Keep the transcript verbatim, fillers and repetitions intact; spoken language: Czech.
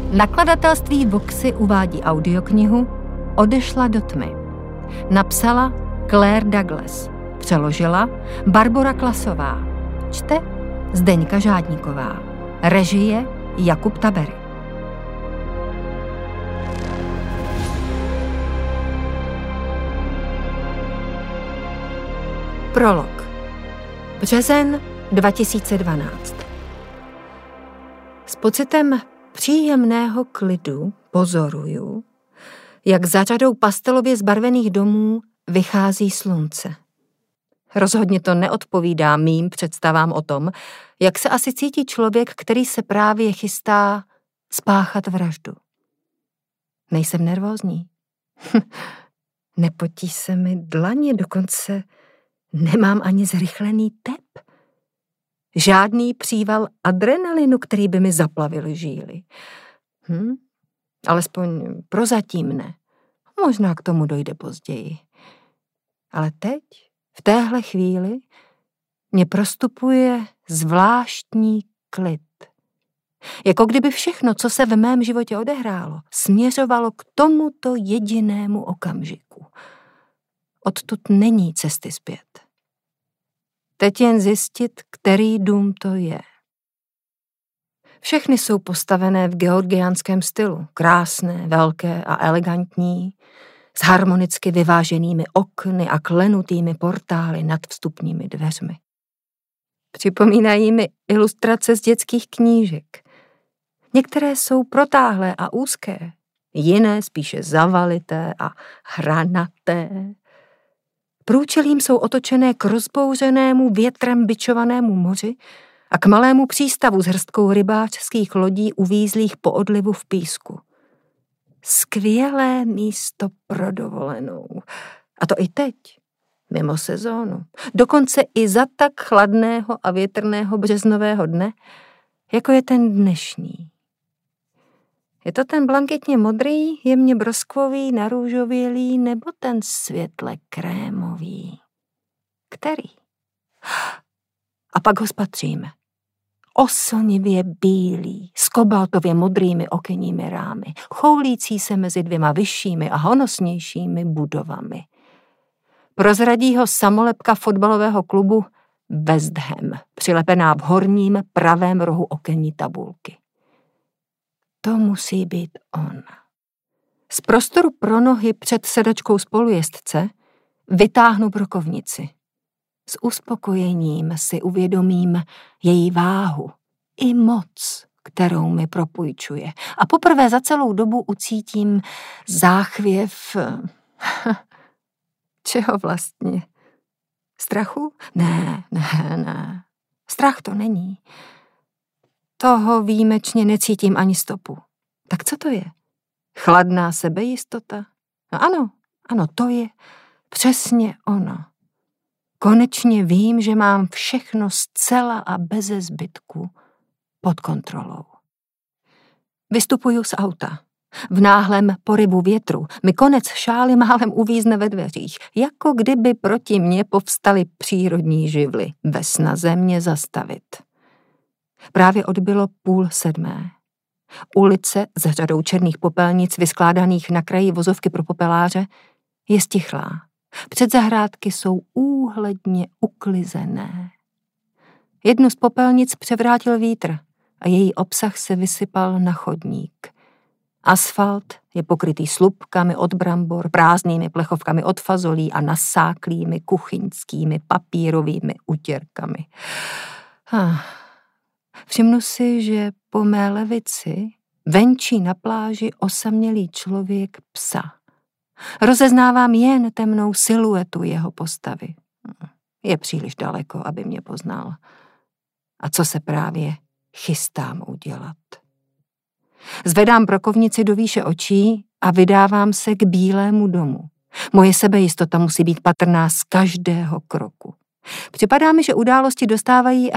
Nakladatelství Voxy uvádí audioknihu Odešla do tmy. Napsala Claire Douglas. Přeložila Barbora Klasová. Čte Zdeňka Žádníková. Režie Jakub Tabery. Prolog. Březen dva tisíce dvanáct. S pocitem příjemného klidu pozoruju, jak za řadou pastelově zbarvených domů vychází slunce. Rozhodně to neodpovídá mým představám o tom, jak se asi cítí člověk, který se právě chystá spáchat vraždu. Nejsem nervózní. Nepotí se mi dlaně, dokonce nemám ani zrychlený tep. Žádný příval adrenalinu, který by mi zaplavil žíly. Hm? Alespoň prozatím ne. Možná k tomu dojde později. Ale teď, v téhle chvíli, mě prostupuje zvláštní klid. Jako kdyby všechno, co se v mém životě odehrálo, směřovalo k tomuto jedinému okamžiku. Odtud není cesty zpět. Teď jen zjistit, který dům to je. Všechny jsou postavené v georgiánském stylu, krásné, velké a elegantní, s harmonicky vyváženými okny a klenutými portály nad vstupními dveřmi. Připomínají mi ilustrace z dětských knížek. Některé jsou protáhlé a úzké, jiné spíše zavalité a hranaté. Průčelím jsou otočené k rozbouřenému větrem bičovanému moři a k malému přístavu s hrstkou rybářských lodí uvízlých po odlivu v písku. Skvělé místo pro dovolenou. A to i teď, mimo sezónu. Dokonce i za tak chladného a větrného březnového dne, jako je ten dnešní. Je to ten blanketně modrý, jemně broskvový, narůžovělý, nebo ten světle krémový? Který? A pak ho spatříme. Oslnivě bílý, s kobaltově modrými okenními rámy, choulící se mezi dvěma vyššími a honosnějšími budovami. Prozradí ho samolepka fotbalového klubu West Ham, přilepená v horním pravém rohu okenní tabulky. To musí být on. Z prostoru pro nohy před sedačkou spolujezdce vytáhnu brokovnici. S uspokojením si uvědomím její váhu i moc, kterou mi propůjčuje. A poprvé za celou dobu ucítím záchvěv... Čeho vlastně? Strachu? Ne, ne, ne. Strach to není. Toho výjimečně necítím ani stopu. Tak co to je? Chladná sebejistota? No ano, ano, to je přesně ono. Konečně vím, že mám všechno zcela a beze zbytku pod kontrolou. Vystupuju z auta. V náhlém porybu větru mi konec šály málem uvízne ve dveřích, jako kdyby proti mně povstaly přírodní živly ve snaze mě zastavit. Právě odbylo půl sedmé. Ulice s řadou černých popelnic vyskládaných na kraji vozovky pro popeláře je stichlá. Předzahrádky jsou úhledně uklizené. Jednu z popelnic převrátil vítr a její obsah se vysypal na chodník. Asfalt je pokrytý slupkami od brambor, prázdnými plechovkami od fazolí a nasáklými kuchyňskými papírovými utěrkami. Ah. Všimnu si, že po mé levici venčí na pláži osamělý člověk psa. Rozeznávám jen temnou siluetu jeho postavy. Je příliš daleko, aby mě poznal. A co se právě chystám udělat? Zvedám brokovnici do výše očí a vydávám se k Bílému domu. Moje sebejistota musí být patrná z každého kroku. Připadá mi, že události dostávají